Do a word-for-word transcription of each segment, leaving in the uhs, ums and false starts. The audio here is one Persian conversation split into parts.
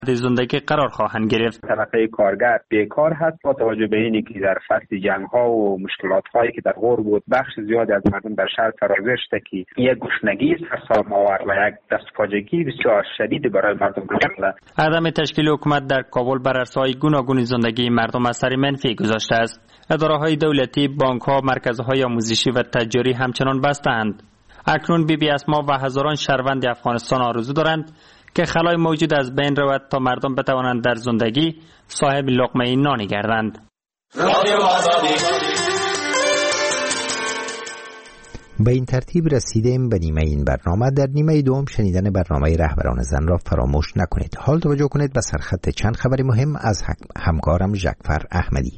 زندگی قرار خواهند گرفت. طبقه کارگر بیکار هست با توجه به اینی که در فصل جنگ ها و مشکلات هایی که در غور بود بخش زیادی از مردم در شهر فرازه شده که یک گشنگی سرسام‌آور و یک دستپاچگی بسیار شدید برای مردم شده. عدم تشکیل حکومت در کابل بر اساس گوناگون زندگی مردم اثر منفی گذاشته است. اداره‌های دولتی، بانک‌ها، مرکزهای آموزشی و تجاری همچنان بستند. اکنون بی بی اسما و هزاران شهروند افغانستان آرزو دارند که خلای موجود از بین رود تا مردم بتوانند در زندگی صاحب لقمه نانی گردند. به این ترتیب رسیدیم به نیمه این برنامه. در نیمه دوم شنیدن برنامه رهبران زن را فراموش نکنید. حال توجه کنید به سرخط چند خبر مهم از همکارم جعفر احمدی.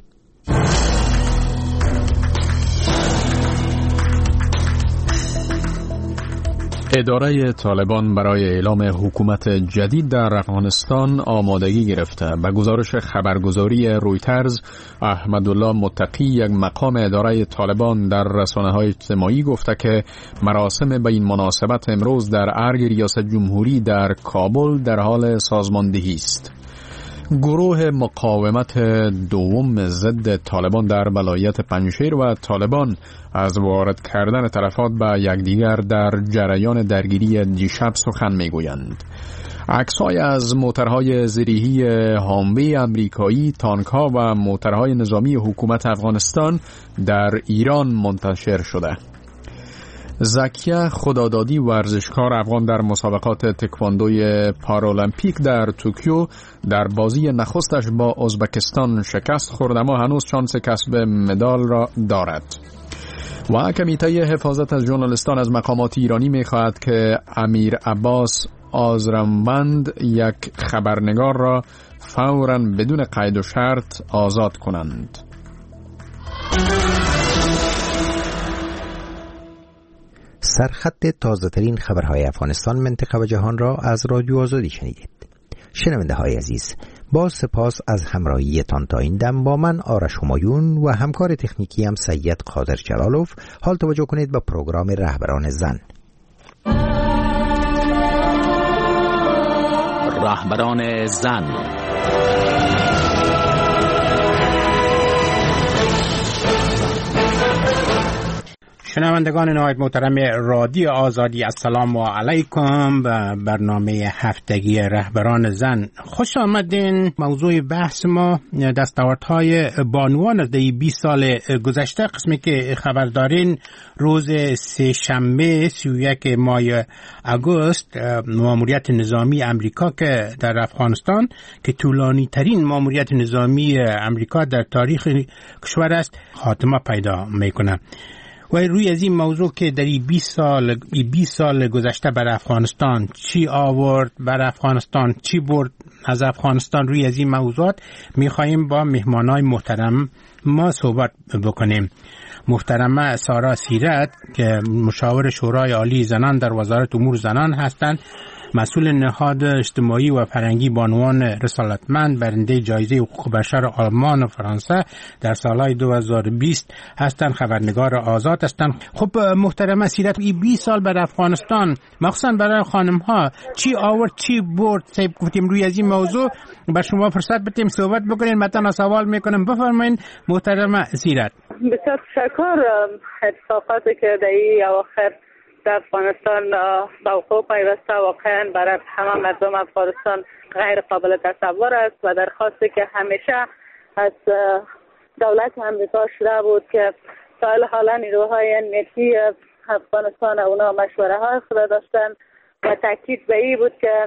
اداره طالبان برای اعلام حکومت جدید در افغانستان آمادگی گرفته. به گزارش خبرگزاری رویترز، احمدالله متقی، یک مقام اداره طالبان، در رسانه‌های اجتماعی گفته که مراسم به این مناسبت امروز در ارگ ریاست جمهوری در کابل در حال سازماندهی است. گروه مقاومت دوم ضد طالبان در ولایت پنجشیر و طالبان از وارد کردن تلفات به یکدیگر در جریان درگیری دیشب سخن میگویند. عکس‌های از موترهای زیریهی هاموی امریکایی، تانک‌ها و موترهای نظامی حکومت افغانستان در ایران منتشر شده. زکیه خدادادی، ورزشکار افغان در مسابقات تکواندوی پارالمپیک در توکیو، در بازی نخستش با ازبکستان شکست خورد اما هنوز شانس کسب مدال را دارد. و کمیته حفاظت از ژورنالیستان از مقامات ایرانی می‌خواهد که امیر عباس آزرموند یک خبرنگار را فوراً بدون قید و شرط آزاد کنند. سرخط تازه ترین خبرهای افغانستان، منطقه و جهان را از رادیو آزادی شنیدید. شنونده های عزیز، با سپاس از همراهیتان تا این دم. با من آرش همایون و همکار تکنیکی هم سید قادر جلالوف. حال توجه کنید به پروگرام رهبران زن. رهبران زن. شنوندگان نهایت محترم رادیو آزادی، السلام علیکم. به برنامه هفتگی رهبران زن خوش آمدین. موضوع بحث ما دستاوردهای بانوان از بیست سال گذشته. قسمی که خبر دارین روز سه شنبه سی و یک ماه اگست ماموریت نظامی امریکا که در افغانستان که طولانی ترین ماموریت نظامی امریکا در تاریخ کشور است خاتمه پیدا میکنه. و روی از این موضوع که در این بیست سال بیست سال گذشته بر افغانستان چی آورد، بر افغانستان چی برد از افغانستان، روی از این موضوعات میخواییم با مهمانای محترم ما صحبت بکنیم. محترمه سارا سیرت که مشاور شورای عالی زنان در وزارت امور زنان هستند، مسئول نهاد اجتماعی و فرهنگی بانوان رسالتمند، برنده جایزه حقوق بشر آلمان و فرانسه در سالهای دو هزار و بیست هستند، خبرنگار آزاد هستند. خب محترمه سیرت، این بیست سال بر افغانستان مخصوصا برای خانم ها چی آورد چی برد؟ سیب گفتیم روی از این موضوع بر شما فرصت بدیم صحبت بکنین. مثلا سوال میکنم، بفرمایید محترمه سیرت. بسیار تشکر. اتفاقاتی که در این اواخر در افغانستان به وقوع پیوسته واقعا برای همه مردم افغانستان غیر قابل تصور است و درخواستی که همیشه از دولت امریکا شده بود که تا حالا نیروهای امنیتی افغانستان اونا مشوره های خود داشتن و تاکید به این بود که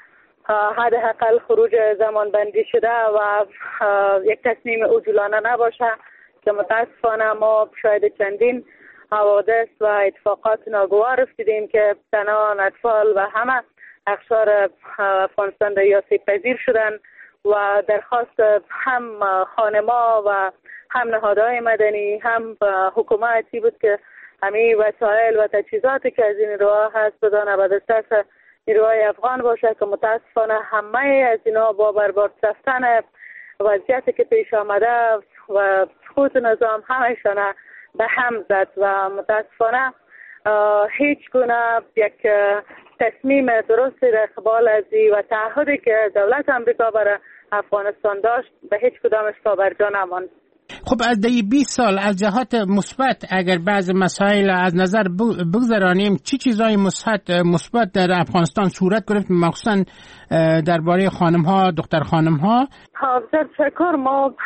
حداقل خروج زمانبندی شده و یک تصمیم عجولانه نباشه که متاسفانه ما شاید چندین حوادث و اتفاقات ناگوار رسیدیم که زنان، اطفال و همه اقشار افغانستان در آسیب پذیر شدن و درخواست هم خانما و هم نهادهای مدنی هم حکومتی بود که همه وسایل و تجهیزاتی که از این نیروها هست بدانه به دسترس نیروهای افغان باشه که متاسفانه همه از اینا با برباد رفتن وضعیتی که پیش آمده و سقوط نظام همشان به هم زد و متاسفانه هیچ گونه یک تصمیم درستی در قبال از و تعهدی که دولت امریکا برای افغانستان داشت به هیچ کدامش پابرجا نماند. خب از دی بیست سال از جهات مثبت اگر بعض مسائل از نظر بگذرانیم، چی چیزای مثبت در افغانستان صورت گرفت، مخصوصا درباره خانم ها، دختر خانم ها؟ بسیار تشکر. ما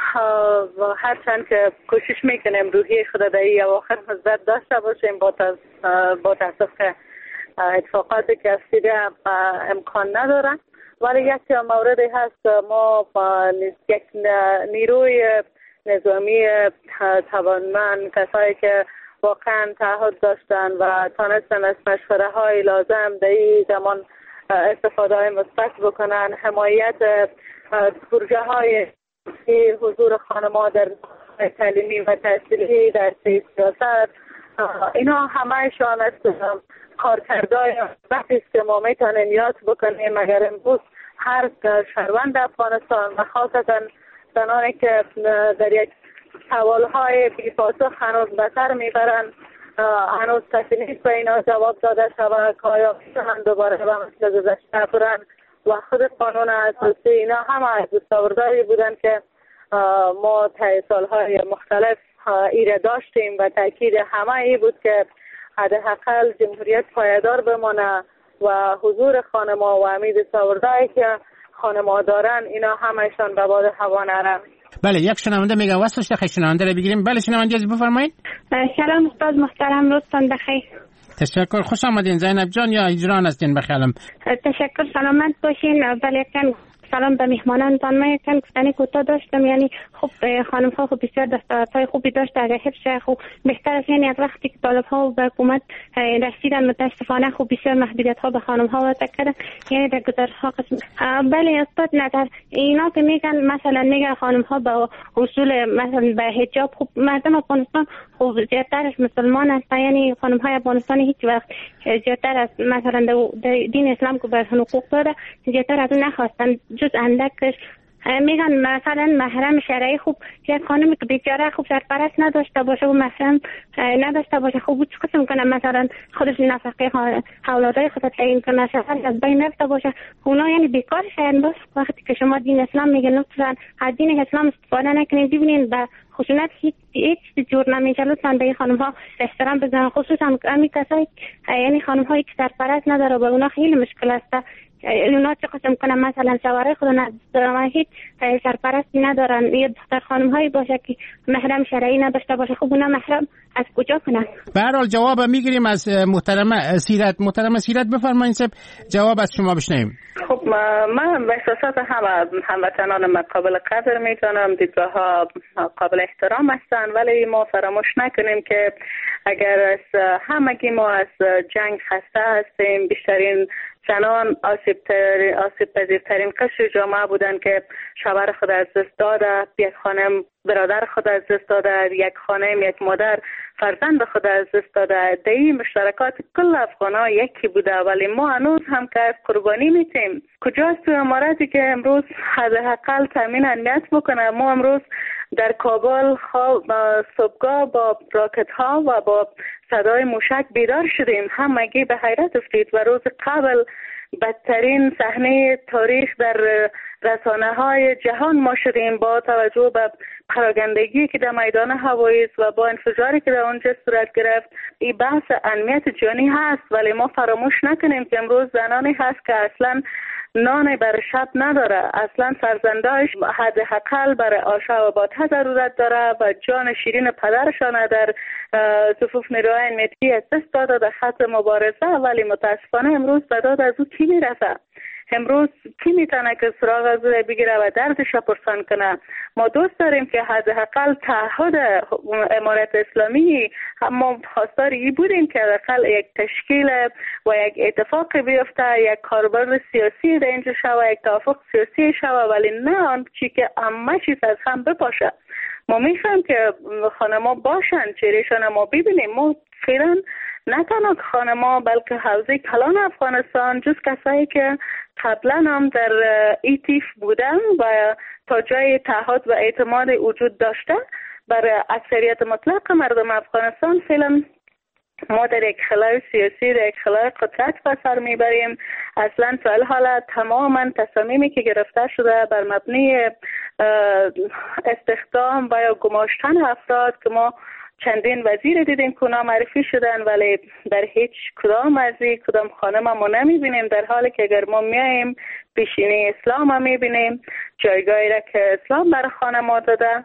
هرچند که کوشش میکنیم روحیه خود در این اواخر مثبت داشته باشیم، با با تاسف که اتفاقاتی که افتیده امکان ندارن، ولی یک موردی هست، ما یک نیروی نظامی توانمند، کسایی که واقعا تعهد داشتن و تانستن از مشوره های لازم در این زمان استفاده های مثبت بکنن، حمایت پروژه های حضور خانم‌ها در تعلیمی و تحصیلی در سیاست، اینا همهشان از کارکردهای وقتی است که ما میتونیم یاد بکنیم. اگر امروز هر شهروند افغانستان و خاصتا زنانی که در یک سوالهای بی پاسخ هنوز به سر میبرن، هنوز کسی نیست به اینا جواب داده شود که آیا میتونن دوباره به مثل گذشته برن و خود قانون اساسی، اینا همه از دستاوردهایی بودن که ما طی سالهای مختلف ایره داشتیم و تاکید همه ای بود که حداقل جمهوریت پایدار بمانه و حضور خانم‌ها و امید دستاوردهایی که خانم‌ها دارن اینا همشان به باد هوا نرن. بله، یک شنونده میگه واسه خیلی شنونده رو بگیریم. بله شنونده از بفرمایید. سلام استاد محترم، روزتون بخیر. تشکر، خوش آمدین زینب جان، یا هجران هستین بخیالم؟ تشکر، سلامت باشین. ولی کن سلام به میهمانانتان. من یکم گفتنی کوتاه داشتم، یعنی خب خانم ها خب بسیار دستاوردهای خوبی داشت، اگر حفظ خوب بهتر است، یعنی از وقتی که طالب ها به حکومت رسیدن متاسفانه خوب بسیار محدودیت ها به خانم ها وارد کردن، یعنی در گذرها قسم. بله استاد، نظر اینا که میگن مثلا میگن خانم ها به اصول مثلا به حجاب، خب مردم افغانستان خب زیادترش مسلمان هستن، یعنی خانم های افغانستان هیچ وقت زیادتر از مثلا دین اسلام که به حقوق داره زیادتر از اون نخواستن، جز اندکش. میگن مثلا محرم شرعی، خوب یک خانمی که بیچاره خوب سرپرست نداشته باشه و محرم نداشته باشه، خوب چه قسم کنه مثلا خودش نفقه اولادای خودت تعیین کنه، شغل از بین رفته باشه، اونا یعنی بیکار شدن. بس وقتی که شما دین اسلام میگه لطفا از دین اسلام استفاده نکنید، ببینید به خشونت هیچ هیچ جور نمیشه، لطفا به خانم ها احترام بزنن، خصوصا همین کسایی یعنی خانم هایی که سرپرست نداره، به اونا خیلی مشکل است. اونا چه قسم کنن مثلا شوهرای خود ندارن، هیچ سرپرستی ندارن، یا دختر خانم هایی باشه که محرم شرعی نداشته باشه، خب اونا محرم از کجا کنن؟ به هر حال جواب میگیریم از محترمه سیرت. محترمه سیرت بفرمایید، جواب از شما بشنویم. خب من به احساسات همه هموطنان قابل قدر میتونم، دیدگاه ها قابل احترام هستن، ولی ما فراموش نکنیم که اگر از همگی ما از جنگ خسته هستیم، بیشترین زنان آسیب آسیب پذیرترین قشر جامعه بودن که شوهر خود از دست داده، یک خانم برادر خود از دست داده، یک خانم یک مادر فرزند خود از دست داده. دی مشترکات کل افغان‌ها یکی بوده، ولی ما هنوز هم که قربانی میتیم. کجاست تو اماراتی که امروز حداقل تامین امنیت بکنه؟ ما امروز در کابل خواب صبحگاه با راکت ها و با صدای موشک بیدار شدیم، همگی به حیرت افتید و روز قبل بدترین صحنه تاریخ در رسانه های جهان ما شدیم با توجه به پراگندگی که در میدان هوایی و با انفجاری که در اونجا صورت گرفت. این بحث امنیت جانی هست، ولی ما فراموش نکنیم که امروز زنانی هست که اصلا نان بر شب نداره، اصلا فرزندایش حداقل برای آشا و باته ضرورت داره و جان شیرین پدرشان در صفوف نیروهای امنیتی از دست داده در خط مبارزه، ولی متاسفانه امروز به داد از او کی میرسه؟ امروز کی میتونه که سراغ از او بگیره و دردش پرسان کنه؟ ما دوست داریم که حداقل تعهد امارت اسلامی، ما خواستار ای بودیم که حداقل یک تشکیل و یک اتفاق بیفته، یک کاربرد سیاسی در اینجا شوه، یک توافق سیاسی شوه، ولی نه آن چی که همه چیز از هم بپاشه. ما میخوایم که خانما باشن، چهرهشان ما ببینیم. ما فعلا نه تنها خانما بلکه حوزه کلان افغانستان جز کسایی که قبلا هم در ایتیف بودن و تا جای تعهد و اعتماد وجود داشته، برای اکثریت مطلق مردم افغانستان فعلا ما در یک خلای سیاسی، در یک خلای قدرت به سر میبریم. اصلا تا حالا تماما تصامیمی که گرفته شده بر مبنی استخدام و یا گماشتن افراد که ما چندین وزیر دیدیم که اونا معرفی شدن ولی در هیچ کدام از این کدام خانه ما نمیبینیم، در حالی که اگر ما میاییم پیشینی اسلام هم میبینیم، جایگاهی را که اسلام بر خانه ما داده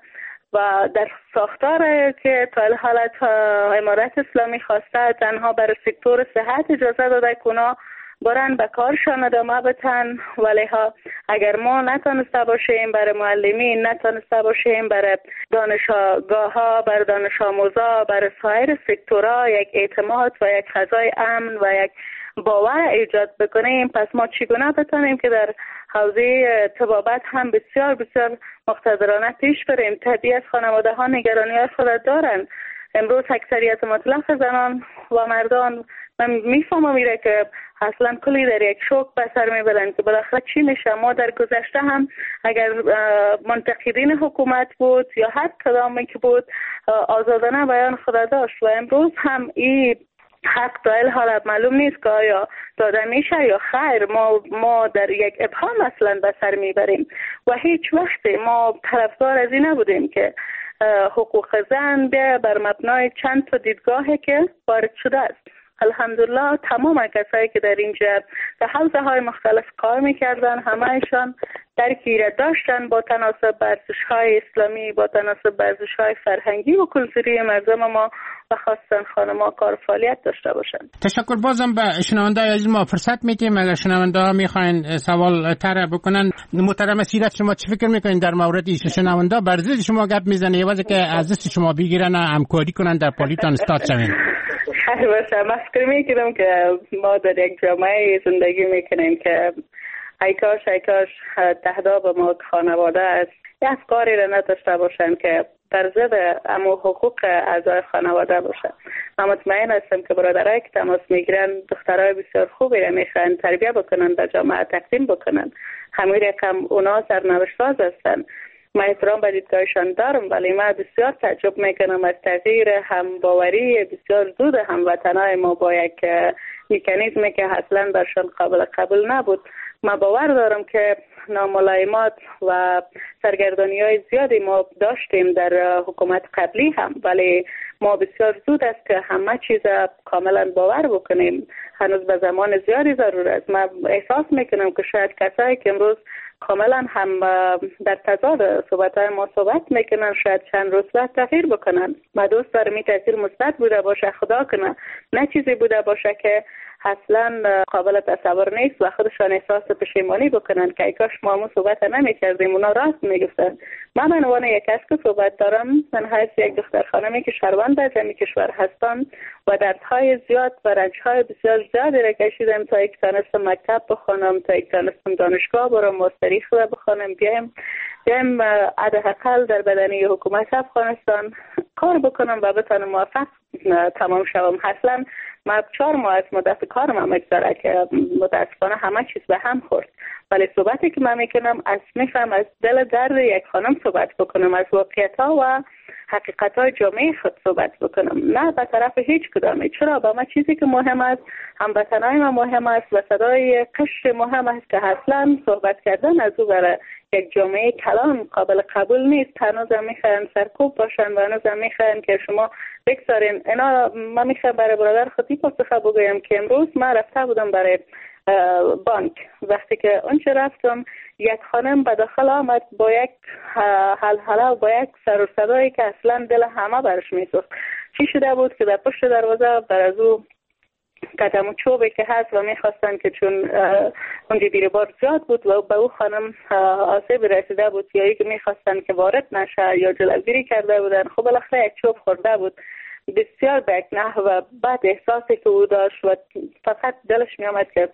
و در ساختار که تا حالت امارت اسلامی خواسته تنها برای سکتور صحت اجازه داده که اونا برن به کارشان ادامه بتن، ولی ها اگر ما نتونسته باشیم برای معلمین، نتونسته باشیم برای دانشگاه ها، برای دانش آموزا، برای سایر سکتورها یک اعتماد و یک فضای امن و یک باور ایجاد بکنیم، پس ما چگونه بتونیم که در حوزه طبابت هم بسیار بسیار مقتدرانه پیش بریم؟ طبیعی از خانواده ها نگرانی های خود دارن. امروز اکثریت مطلق زنان و مردان من میفهمم میره که اصلا کلی در یک شوک به سر میبرن که بالاخره چی میشه. ما در گذشته هم اگر منتقدین حکومت بود یا هر کدامی که بود آزادانه بیان خود داشت و امروز هم این حق دائل حالت معلوم نیست که آیا داده میشه یا خیر. ما ما در یک ابهام اصلا به سر میبریم و هیچ وقت ما طرفدار از این نبودیم که حقوق زن بیا بر مبنای چند تا دیدگاهی که وارد شده است. الحمدلله تمام کسایی که در اینجا در حوزه های مختلف کار میکردن همهشان درکی را داشتن با تناسب به ارزش های اسلامی، با تناسب به ارزش های فرهنگی و کلتوری مردم ما و خاصتا خانم‌ها کار فعالیت داشته باشن. تشکر. بازم به شنونده عزیز ما فرصت میدیم اگر شنونده ها میخواین سوال طرح بکنن. محترم سیرت شما چی فکر میکنین در مورد این؟ شنونده بر ضد شما گپ میزنه یه واسه که از دست شما بگیرن همکاری کنن در پالیتان استاد شوین. خیر باشه. من فکر میکنم که ما در یک جامعه زندگی میکنیم که ای کاش ای کاش تهداب ما خانواده است یه افکاری را نداشته باشن که در ضد امو حقوق اعضای خانواده باشه. من مطمئن هستم که برادرایی که تماس میگیرن دخترای بسیار خوبی را میخوان تربیه بکنن، در جامعه تقدیم بکنن. همین رقم اونا سرنوشت ساز هستن. من احترام به دیدگاهشان دارم ولی من بسیار تعجب میکنم از تغییر هم باوری بسیار زود هموطنای ما با یک مکانیزمی که اصلا برشان قابل قبول نبود. من باور دارم که ناملایمات و سرگردانی های زیادی ما داشتیم در حکومت قبلی هم، ولی ما بسیار زود است که همه چیز کاملا باور بکنیم. هنوز به زمان زیادی ضرور است. من احساس میکنم که شاید کسایی که امروز کاملا هم در تضاد صحبت‌های ما صحبت میکنن شاید چند روز بعد تغییر بکنن. من دوست دارم این تاثیر مثبت بوده باشه، خدا کنه نه چیزی بوده باشه که اصلا قابل تصور نیست و خودشان احساس پشیمانی بکنن که ای کاش ما همون صحبت نمیکردیم. اونا راست میگفتن. من من عنوان یک کس که صحبت دارم، من حیث یک دختر خانمی که شهروند از این کشور هستم و دردهای زیاد و رنجهای بسیار زیادی را کشیدم تا یک تانستم مکتب بخونم، تا یک تانستم دانشگاه برم، ماستری خود بخونم، بیایم بیایم حداقل در بدنی حکومت افغانستان کار بکنم و بتونم موفق تمام شوم. اصلا من چهار ماه از مدت کارم هم اگذاره که متاسفانه همه چیز به هم خورد، ولی صحبتی که من میکنم از میفهم از دل درد یک خانم صحبت بکنم، از واقعیت ها و حقیقت های جامعه خود صحبت بکنم، نه به طرف هیچ کدامی. چرا؟ با من چیزی که مهم است هموطنای ما مهم است و صدای قشر مهم است که اصلا صحبت کردن از او برای یک جامعه کلان قابل قبول نیست. هنوز هم میخواین سرکوب باشن و هنوز هم میخواین که شما بگذارین اینا. من میخوایم برای برادر خطی پاسخ بگویم که امروز من رفته بودم برای بانک. وقتی که اونجا رفتم یک خانم به داخل آمد با یک حلحله و با یک سر و صدایی که اصلا دل همه برش میسوخت. چی شده بود که در پشت دروازه بر از او قدم و چوبی که هست و میخواستن که چون اونجا بیربار زیاد بود و به او خانم آسیب رسیده بود یا ای که میخواستن که وارد نشه یا جلوگیری کرده بودن. خب بالاخره یک چوب خورده بود. بسیار به یک نحو و بعد احساسی که او داشت و فقط دلش میامد که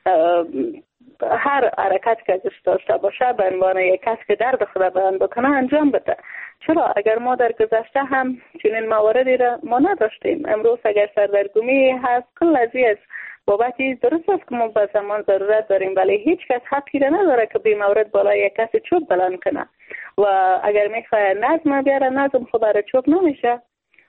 هر حرکت که ازش داشته باشه به عنوان یک کس که درد خود بیان بکنه انجام بده. چرا؟ اگر ما در گذشته هم چنین مواردی را ما نداشتیم، امروز اگر سردرگمی هست کل از بابتی درست است که ما به زمان ضرورت داریم، ولی هیچ کس حقی را نداره که بی مورد بالای یک کسی چوب بلند کنه و اگر میخواه نظم بیاره نظم خود برای چوب نمیشه.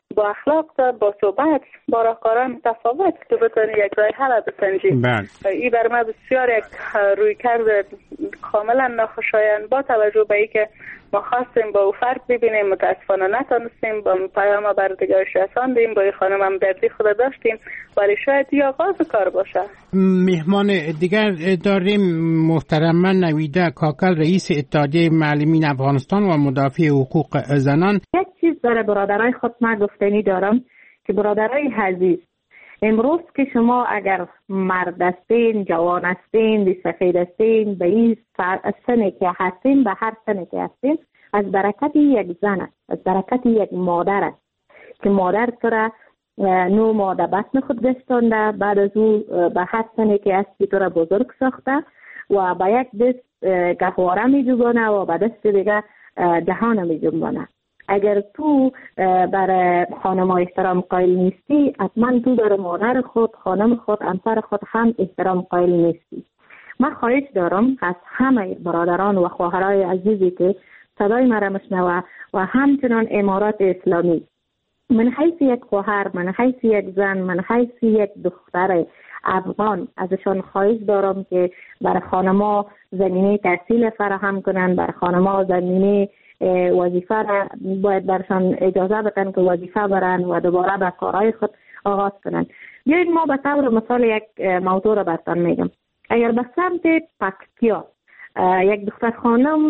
با اخلاق با صحبت با راهکارهای متفاوت که بتونی یک راه حل بسنجی. این بر ما بسیار یک روی کرد کاملا ناخوشایند با توجه به اینکه ما خواستیم با او فرق ببینیم، متاسفانه نتونستیم، با پیام بر دیگه رساندیم، با این خانم هم دردی خود داشتیم، ولی شاید این آغاز کار باشه. مهمان دیگر داریم، محترم نویده کاکل، رئیس اتحادیه معلمین افغانستان و مدافع حقوق زنان. یک چیز برای برادرای خود من گفتنی دارم که برادرای عزیز، امروز که شما اگر مرد هستین، جوان هستین، سفید هستین، به این سنی که هستین، به هر سنی که هستین، از برکت یک زن است، از برکت یک مادر است که مادر تو نو ماده بطن خود گشتانده، بعد از او به هر سنی که هستی تو را بزرگ ساخته و به یک دست گهواره می جوبانه و به دست دیگه جهان می جوبانه. اگر تو برای خانم احترام قائل نیستی، حتما تو برای مادر خود، خانم خود، همسر خود هم احترام قائل نیستی. من خواهش دارم از همه برادران و خواهرای عزیزی که صدای مرا میشنوه و همچنان امارات اسلامی، من حیث یک خواهر، من حیث یک زن، من حیث یک دختر افغان ازشان خواهش دارم که برای خانما زمینه تحصیل فراهم کنن، برای خانما زمینه وظیفه را باید برشان اجازه بدن که وظیفه برن و دوباره به کارهای خود آغاز کنن. بیایید ما به طور مثال یک موضوع را براتون میگم. اگر به سمت پکتیا یک دختر خانم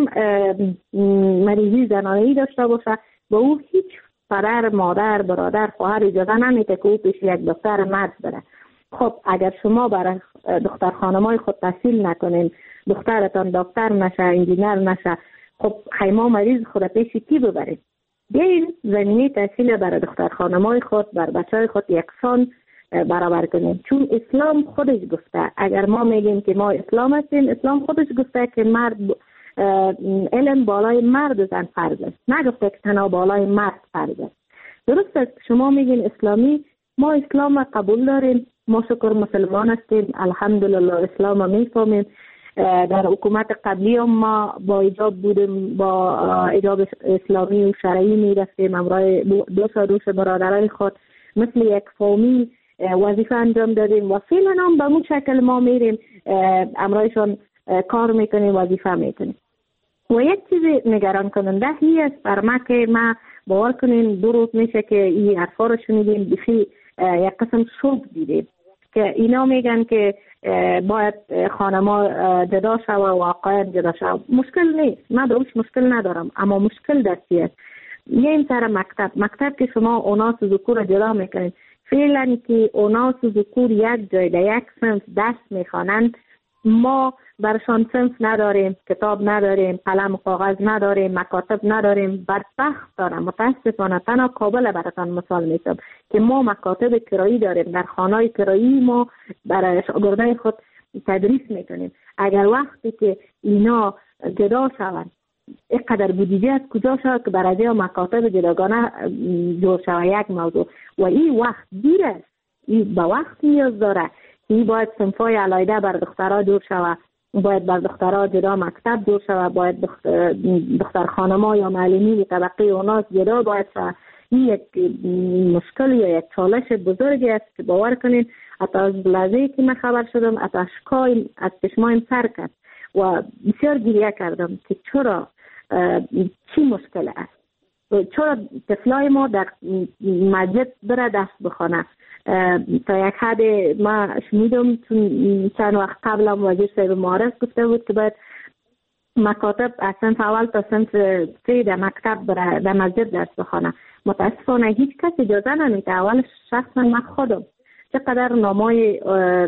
مریضی زنانه‌ای داشته باشه، به او هیچ پدر، مادر، برادر، خواهر اجازه نمیده که او پیش یک دختر مرد بره. خب اگر شما برای دختر خانمای خود تحصیل نکنین، دخترتان دکتر نشه، انجینر نشه، خب خیما مریض خود پیش کی ببرید؟ بیاین زمینه تحصیل برای دختر خانمای خود، بر بچهای خود یکسان برابر کنیم، چون اسلام خودش گفته، اگر ما میگیم که ما اسلام هستیم، اسلام خودش گفته که مرد علم بالای مرد و زن فرض است، نگفته که تنها بالای مرد فرض است. درست است، شما میگین اسلامی، ما اسلام قبول داریم، ما شکر مسلمان هستیم، الحمدلله اسلام رو میفهمیم. در حکومت قبلی هم ما با ایجاب بودیم، با ایجاب اسلامی و شرعی میرفتیم، امرای دو سا دوش برادرای خود مثل یک فامیل وظیفه انجام دادیم و فعلا هم به اون شکل ما میریم، امرایشان کار میکنیم، وظیفه میکنیم. و یک چیز نگران کننده هی است بر ما که ما باور کنیم دو روز میشه که این حرفا رو شنیدیم، بخی یک قسم شوک دیدیم که اینا میگن که باید خانما جدا شوه و آقایان جدا شوه. مشکل نیست، من دروش مشکل ندارم، اما مشکل در چی است؟ یه این سر مکتب مکتب که شما اوناس و ذکور جدا میکنید، فعلا که اوناس و ذکور یک جای در یک صنف درس میخوانند، ما برشان صنف نداریم، کتاب نداریم، قلم و کاغذ نداریم، مکاتب نداریم. بدبخت دارم، متاسفانه تنها کابل براتان مثال میزنم که ما مکاتب کرایی داریم، در خانه‌های کرایی ما برای شاگردای خود تدریس میکنیم. اگر وقتی که اینا جدا شوند، اینقدر بودجه از کجا شود که برای مکاتب جداگانه جور شود؟ یک موضوع. و این وقت دیر است، این به وقت نیاز داره. این باید صنفای علیحده بر دخترها جور شود، باید بر دخترها جدا مکتب جور شود، باید دختر, دختر خانما یا معلمی طبقه اوناس جدا باید شود. این یک مشکل یا یک چالش بزرگی است که باور کنین حتی از لحظه‌ای که من خبر شدم حتی اشکای از چشمایم سر کرد و بسیار گریه کردم که چرا چی مشکل است، چرا طفلای ما در مسجد بره درس بخونه. تا یک حد ما شنیدم چند وقت قبل هم وزیر صاحب معارف گفته بود که باید مکاتب از صنف اول تا صنف سه در مکتب بره در مسجد درس بخونه. متاسفانه هیچ کس اجازه نمیده. اول شخصا من خودم چقدر نامای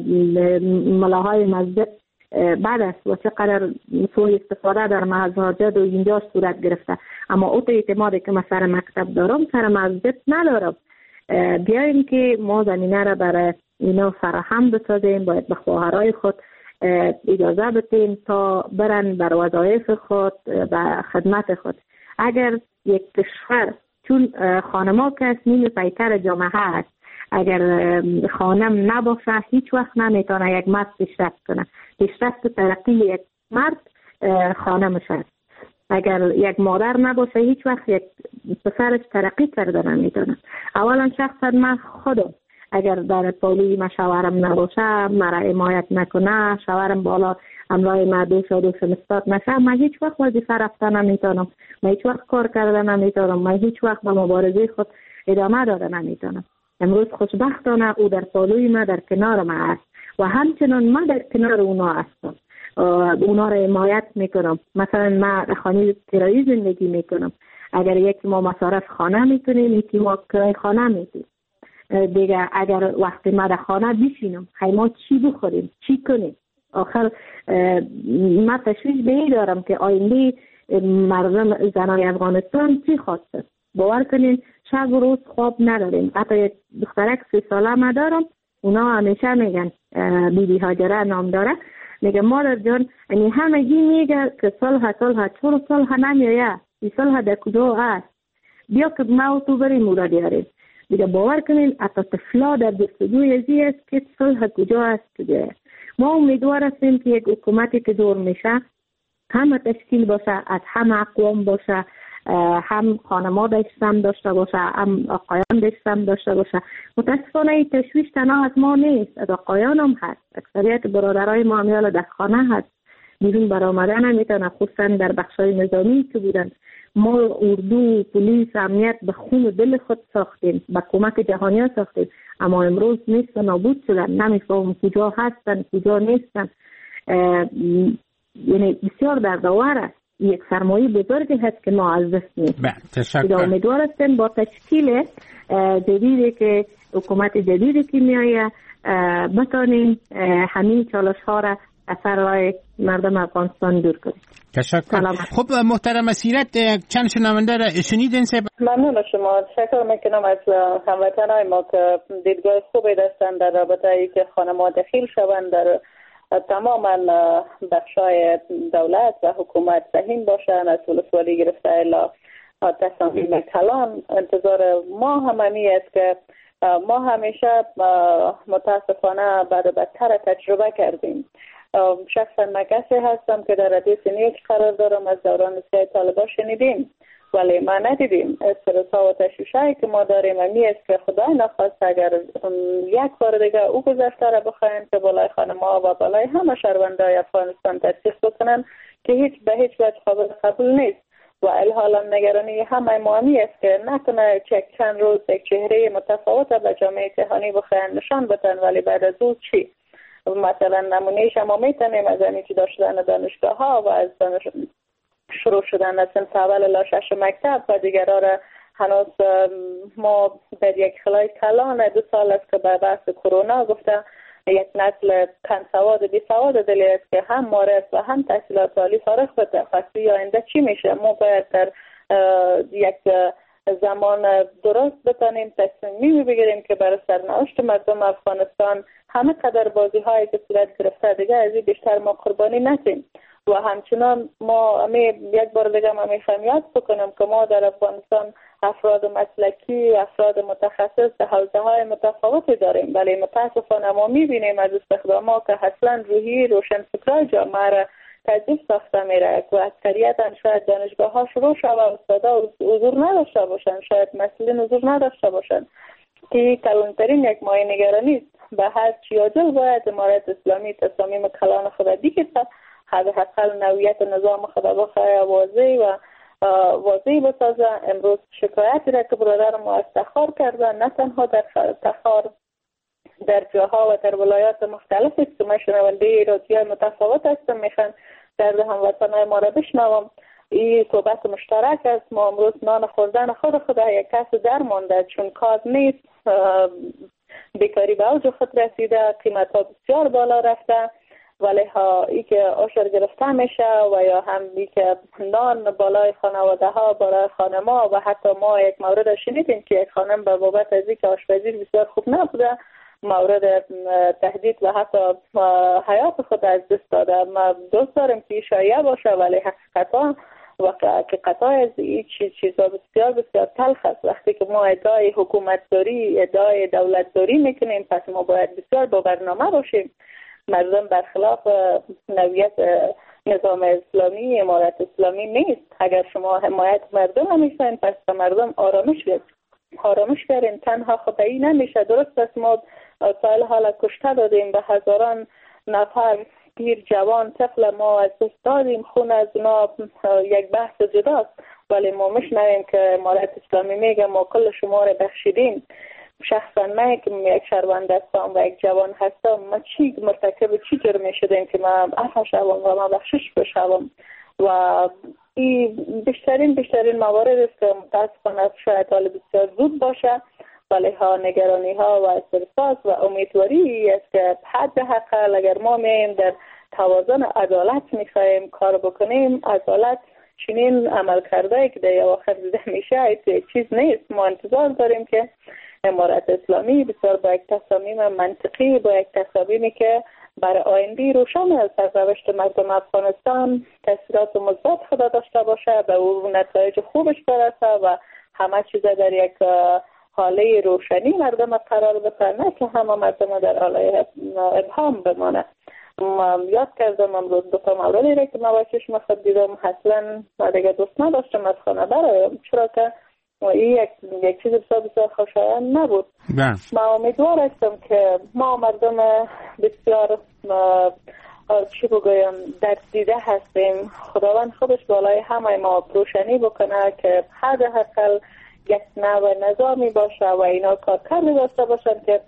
ملاهای مسجد بعد است و چقدر سوء استفاده در مساجد و اینجا صورت گرفته، اما اوت اعتمادی که من سر مکتب دارم سر مسجد ندارم. بیاییم که ما زمینه را برای اینا فراهم بسازیم، باید به خواهرای خود اجازه بدیم تا برن بر وظایف خود و خدمت خود. اگر یک کشور، چون خانما که است نیم پیکر جامعه است، اگر خانم نباشه هیچ وقت نمیتونه یک مرد پیشرفت کنه. پیشرفت ترقی یک مرد خانمش است. اگر یک مادر نباشه هیچ وقت یک پسرش ترقی کرده نمیتونه. اولا شخصا من خودم اگر در پالوی ما شوهرم نباشه، مرا حمایت نکنه، شوهرم بالا امرای ما دوش و دوش نسبت نشه، من هیچ وقت وظیفه رفتن نمیتونم، من هیچ وقت کار کردن نمیتونم، من هیچ وقت به مبارزه خود ادامه دادن نمیتونم. امروز خوشبختانه او در پالوی ما در کنار ما است و همچنان من در کنار اونا هستم، اونا را حمایت میکنم. مثلا من خانه کرایی زندگی میکنم، اگر یکی ما مصارف خانه میکنیم، یکی ما کرای خانه میکنیم دیگه. اگر وقتی ما در خانه بشینم خیلی ما چی بخوریم، چی کنیم؟ آخر من تشویش به این دارم که آینده مردم زنای افغانستان چی خواسته. باور کنین شب و روز خواب نداریم. حتی یک دخترک سی ساله ما دارم، اونا همیشه میگن بی بی هاجره نام داره، میگه مادر جان یعنی همگی میگه که صلح صلح چور صلح نمیایه، این صلح در کجا هست، بیا که ما تو بریم اورا دیاریم. دیگه باور کنین حتی طفلا در جستجوی ازی است که صلح کجا است کجا. ما امیدوار هستیم که یک حکومتی که دور میشه همه تشکیل باشه، از همه اقوام باشه، هم خانما داشتم داشته باشه، هم آقایان داشتم داشته باشه. متاسفانه این تشویش تنها از ما نیست، از آقایان هم هست. اکثریت برادرای ما همیال در خانه هست، بیرون برآمدن نمیتونه، خصوصا در بخشای نظامی که بودن. ما اردو، پلیس، امنیت به خون و دل خود ساختیم، به کمک جهانی ها ساختیم، اما امروز نیست و نابود شدن. نمیفهم کجا هستن کجا نیستن. یعنی بسیار دردآور است. یک سرمایه بزرگی هست که ما از دست میدیم. تشکر. امیدوار هستیم با تشکیل جدیدی که حکومت جدیدی که میآید بتانیم همین چالش ها را از سر مردم افغانستان دور کنیم. تشکر. خب محترم سیرت چند شنونده را شنیدین؟ ممنون شما. تشکر میکنم از هموطنای ما که دیدگاه خوبی داشتن در رابطه ای که خانم‌ها دخیل شوند در تماما بخشای دولت و حکومت سهیم باشن، از ولسوالی گرفته الی تصامیم کلان. انتظار ما همانی است که ما همیشه متاسفانه بعد بدتر تجربه کردیم. شخصا من کسی هستم که در ردیف نیک قرار دارم، از دوران سیاه طالبان شنیدیم ولی ما ندیدیم. استرس‌ها و تشویش‌هایی که ما داریم همی است که خدای نخواست اگر یک بار دیگه او گذشته را بخواهیم که بالای خانم‌ها و بالای همه شهروندای افغانستان تطبیق بکنن که هیچ به هیچ وجه قابل قبول نیست. و الحالا نگرانی همه ما همی است که نکنه چک چند روز یک چهره متفاوت به جامعه جهانی بخواهیم نشان بدن ولی بعد از او چی؟ مثلا نمونه شما میتونیم از اینکه داشتن دانشگاه ها و از دانش شروع شدن از صنف اول الی شش مکتب و دیگرها را هنوز ما در یک خلای کلان دو سال است که به بحث کرونا گفته یک نسل کم سواد بی سواد دلی است که هم مارس و هم تحصیلات عالی فارغ به تخصصی آینده چی میشه. ما باید در یک زمان درست بتانیم تصمیمی بگیریم که برای سرنوشت مردم افغانستان همه قدر بازی هایی که صورت گرفته دیگه از این بیشتر ما قربانی نتیم. و همچنان ما همی یک بار دیگه ما میخوایم یاد بکنم که ما در افغانستان افراد مسلکی، افراد متخصص در حوزه های متفاوتی داریم، ولی متاسفانه ما میبینیم از استخدامات که اصلا روحی روشنفکرای جامعه را تضعیف ساخته میره و اکثریتا شاید دانشگاه ها شروع شده و استادا حضور نداشته باشن، شاید مسئولین حضور نداشته باشن که کلانترین یک مایه نگرانی است. به هر چی عاجل باید امارت اسلامی تصامیم کلان خود دیگه حداقل نوعیت نظام خود بخواه واضح و واضح بسازه. امروز شکایتی را که برادر ما از تخار کردن، نه تنها در تخار، در جاها و در ولایات مختلف است که من شنونده رادیوهای متفاوت هستم، میخوان درد هموطنهای ما را بشنوم. این صحبت مشترک است. ما امروز نان خوردن خود خود یک کس در مانده چون کار نیست، بیکاری به اوج خود رسیده، قیمت ها بسیار بالا رفته، ولی ها ای که عشر گرفته میشه و یا هم ای که نان بالای خانواده ها، بالای خانما و حتی ما یک مورد شنیدیم که یک خانم به بابت از اینکه آشپزی بسیار خوب نبوده مورد تهدید و حتی حیات خود از دست داده. ما دوست داریم که شایعه باشه ولی حقیقتا و حقیقتا از این چیزا بسیار بسیار تلخ است. وقتی که ما ادعای حکومت داری، ادعای دولت داری میکنیم، پس ما باید بسیار با برنامه باشیم. مردم برخلاف نوعیت نظام اسلامی، امارت اسلامی نیست. اگر شما حمایت مردم همیشن، پس مردم آرامش بیاد آرامش بیارین. تنها خدایی نمیشه. درست است ما سال حالا کشته دادیم به هزاران نفر پیر جوان طفل ما از دست دادیم، خون از اونا یک بحث جداست، ولی ما میشنویم که امارت اسلامی میگه ما کل شما رو بخشیدیم. شخصا من که یک شهروند هستم و یک جوان هستم، ما چی مرتکب چی جرمی شدیم که من عفو شوم و من بخشش بشوم؟ و این بیشترین بیشترین موارد است که متاسفانه شاید حال بسیار زود باشه، ولی ها نگرانی ها و استرس و امیدواری است که حد حقل اگر ما میم در توازن عدالت میخوایم کار بکنیم، عدالت چنین عمل کرده که در آخر دیده میشه ایت چیز نیست. ما انتظار داریم که امارت اسلامی بسیار با یک تصامیم منطقی، با یک تصامیمی که برای آینده روشن از سرنوشت مردم افغانستان تاثیرات مثبت خدا داشته باشه، به او نتایج خوبش برسه و همه چیز در یک حاله روشنی مردم قرار بده، نه که همه مردم در حاله ابهام بمانه. یاد کردم امروز دو تا موردی را که ما چشم خود دیدم، اصلا ما دیگه دوست نداشتم از خانه برایم، چرا که این یک یک چیز بسیار بسیار خوشایند نبود. ما امیدوار هستم که ما مردم بسیار چی بگویم درد دیده هستیم. خداوند خودش بالای همه ما روشنی بکنه که حداقل یک نوع نظامی باشه و اینا کار کرده داشته باشن که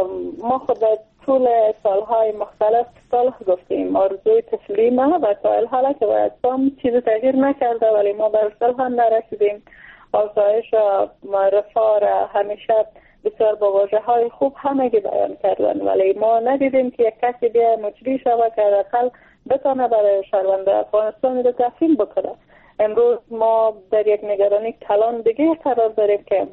ما خود طول سالهای مختلف صلح گفتیم. آرزوی تسلیمه و تا الحالا که باید هم چیز تغییر نکرده، ولی ما بر صلح هم نرسیدیم. آسایش و رفاه همیشه بسیار با واژه های خوب همگی بیان کردن، ولی ما ندیدیم که یک کسی بیا مجری شود که حداقل بتانه برای شهروند افغانستان رو تفهیم بکنه. امروز ما در یک نگرانی کلان دیگه قرار داریم که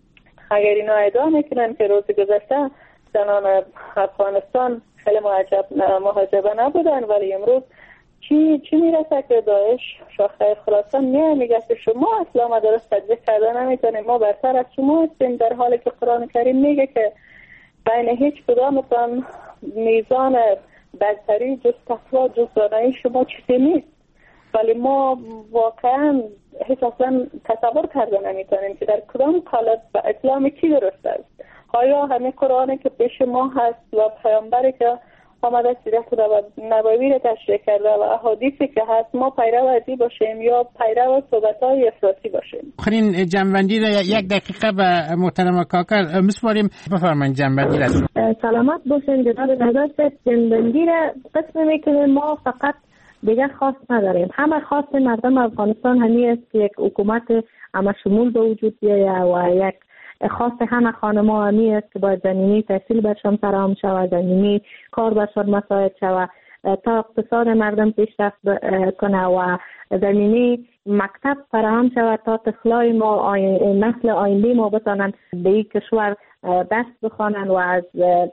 اگر اینا ادعا میکنن که روز گذشته زنان افغانستان خیلی معجب محجبه نبودن، ولی امروز چی چی میرسه که داعش شاخه خراسان میاد میگه که شما اصلا ما درست تجزیه کردن نمیتونیم، ما برتر از شما هستیم، در حالی که قرآن کریم میگه که بین هیچ کدامتان میزان برتری جز تقوا جز دانایی شما چیزی نیست. ولی ما واقعا هیچ اصلا تصور کرده نمیتونیم که در کدام حالت و اسلام کی درست است. آیا همه قرآنی که پیش ما هست و پیامبری که آمده سیرت و نبوی را تشریح کرده و احادیثی که هست ما پیرو ازی باشیم یا پیرو صحبت‌های افراطی باشیم؟ آخرین جنبندی را یک دقیقه به محترم کاکر میسپاریم. بفرمایید جنبندی را. سلامت باشین جناب نظر. جنبندی را قسم میکنیم ما فقط دیگه خواست نداریم. همه خواست مردم افغانستان همین است که یک حکومت همه شمول به وجود بیاید و یک خواست همه خانم‌ها همی است که باید زمینی تحصیل برشان فراهم شود، زمینی کار برشان مساعد شود تا اقتصاد مردم پیشرفت کنه و زمینی مکتب فراهم شود تا طفلای ما نسل آینده ما بتانند به این کشور دست بخوانند و از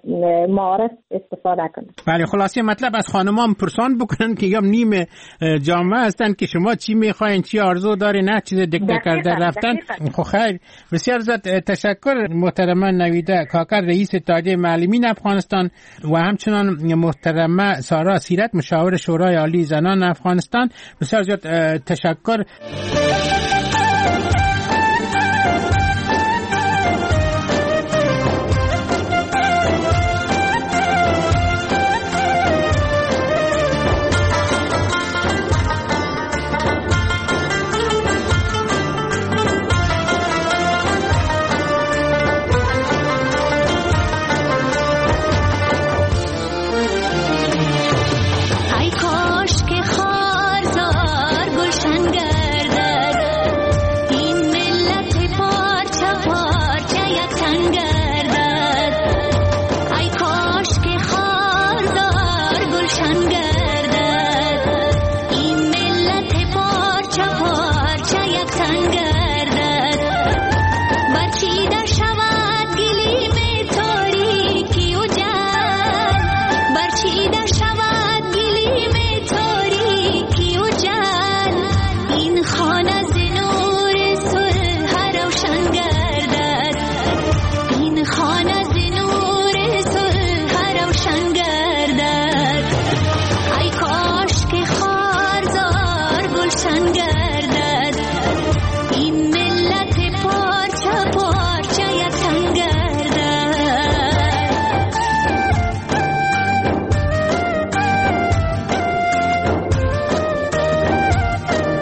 معارف استفاده کنند. بله، خلاصه مطلب از خانمان پرسان بکنن که یا نیم جامعه هستن که شما چی میخواین، چی آرزو داری، نه چیز دکته کرده رفتن. خب خیر، بسیار زیاد تشکر محترمه نویده کاکر رئیس اتحادیه معلمین افغانستان و همچنان محترمه سارا سیرت مشاور شورای عالی زنان افغانستان. بسیار زیاد تشکر. این من گردم